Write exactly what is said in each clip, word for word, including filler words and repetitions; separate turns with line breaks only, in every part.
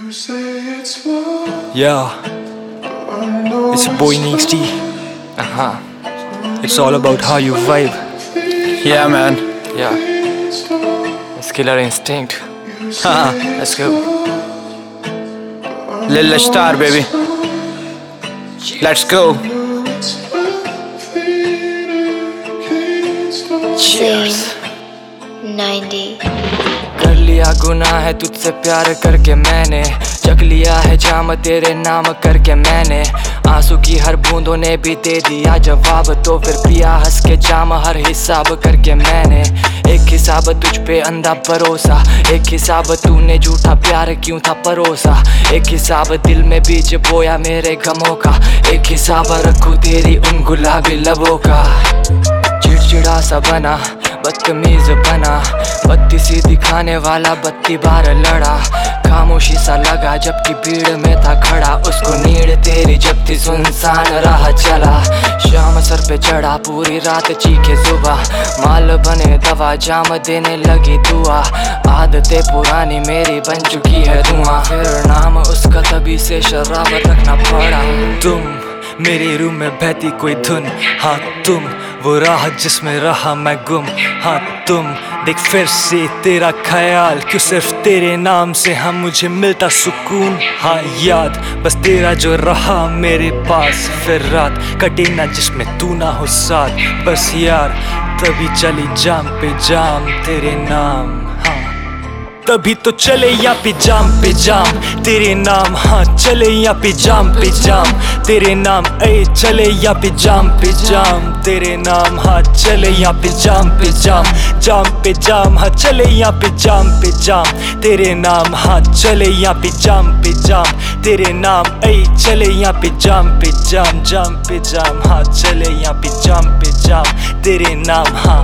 Yeah, it's a boy Neexty. Uh-huh. It's all about how you vibe.
Yeah, man.
Yeah. It's Killer Instinct. Haha, let's go.
Lil Star, baby. Let's go.
Cheers.
ninety
कर लिया गुनाह है तुझसे प्यार करके मैंने, चख लिया है जाम तेरे नाम करके मैंने। आंसू की हर बूंदों ने भी दे दिया जवाब, तो फिर पिया हंस के जाम हर हिसाब करके मैंने। एक हिसाब तुझ पे अंधा भरोसा, एक हिसाब तूने झूठा प्यार क्यों था परोसा, एक हिसाब दिल में बीज बोया मेरे गमों का, एक हिसाब रखूं तेरी उन गुलाबी लबों का। चिड़चिड़ा सा बना, बदतमीज बना, बत्ती सी दिखाने वाला बत्ती बार लड़ा। खामोशी सा लगा जबकि भीड़ में था खड़ा, उसको नीड तेरी जब थी सुनसान राह चला। शाम सर पे चढ़ा पूरी रात चीखे सुबह, माल बने दवा जाम देने लगी दुआ। आदतें पुरानी मेरी बन चुकी है धुआं, फिर नाम उसका तभी से शराब रखना पड़ा। तुम मेरे रूम में बहती कोई धुन, हाँ तुम वो राह जिसमें रहा मैं गुम। हाँ तुम देख फिर से तेरा ख्याल, क्यों सिर्फ तेरे नाम से हाँ मुझे मिलता सुकून। हाँ याद बस तेरा जो रहा मेरे पास, फिर रात कटे ना जिसमें तू ना हो साथ। बस यार तभी चली जाम पे जाम तेरे नाम, हाँ तभी तो चले या पे जाम पे जाम तेरे नाम। हाँ चले या पे जाम पे जाम तेरे नाम, ए चले या पे जाम पे जाम तेरे नाम। हाँ चले या पे जाम पे जाम जाम पे जाम, हाँ चले या पे जाम पे जाम तेरे नाम। हाँ चले या पे जाम पे जाम तेरे नाम, ए चले या पे जाम पे जाम जाम पे जाम, हाँ चले या पे जाम पे जाम तेरे नाम। हाँ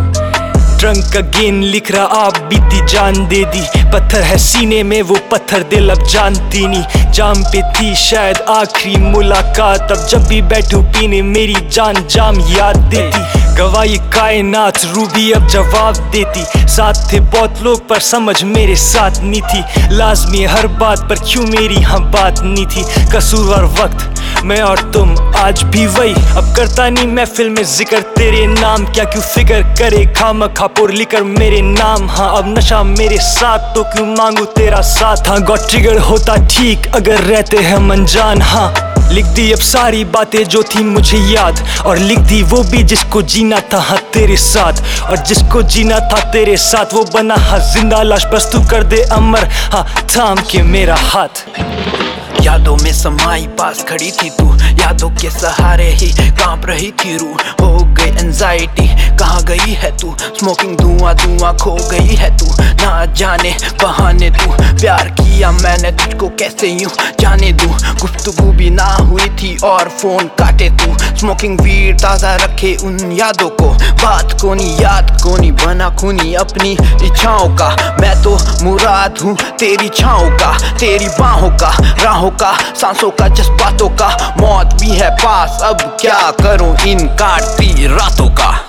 ट्रंक अगेन लिख रहा आप बीती जान दे दी, पत्थर है सीने में वो पत्थर दिल अब जानती नहीं। जाम पे थी शायद आखिरी मुलाकात, अब जब भी बैठूं पीने मेरी जान जाम याद देती। गवाही कायनात रूबी अब जवाब देती, साथ थे बहुत लोग पर समझ मेरे साथ नहीं थी। लाजमी हर बात पर क्यों मेरी हाँ बात नहीं थी। कसूरवार वक्त मैं और तुम आज भी वही, अब करता नहीं महफिल में जिक्र तेरे नाम। क्या क्यों फिक्र करे खाम खापोर लिकर मेरे नाम। हाँ अब नशा मेरे साथ तो क्यों मांगू तेरा साथ। हाँ गॉट ट्रिगर होता ठीक अगर रहते हैं अनजान। हाँ लिख दी अब सारी बातें जो थी मुझे याद, और लिख दी वो भी जिसको जीना था हाँ तेरे साथ। और जिसको जीना था तेरे साथ वो बना हाँ जिंदा लाश, बस तू कर दे अमर हाँ थाम के मेरा हाथ।
यादों में समाई पास खड़ी थी तू, यादों के सहारे ही कांप रही थी रूह। हो गई एंजाइटी कहाँ गई है तू, स्मोकिंग धुआं धुआं खो गई है तू। ना जाने बहाने तू प्यार किया मैंने तुझको कैसे यूं जाने दूं। गुफ्तगू भी ना हुई थी और फोन काटे तू, स्मोकिंग वीड ताज़ा रखे उन यादों को। बात को नहीं याद को नहीं बना खूनी अपनी इच्छाओं का। मैं तो मुराद हूँ तेरी छाओं का, तेरी बाहों का, राहों का, सांसों का, जज्बातों का। मौत भी है पास अब क्या करूं इन काटती रातों का।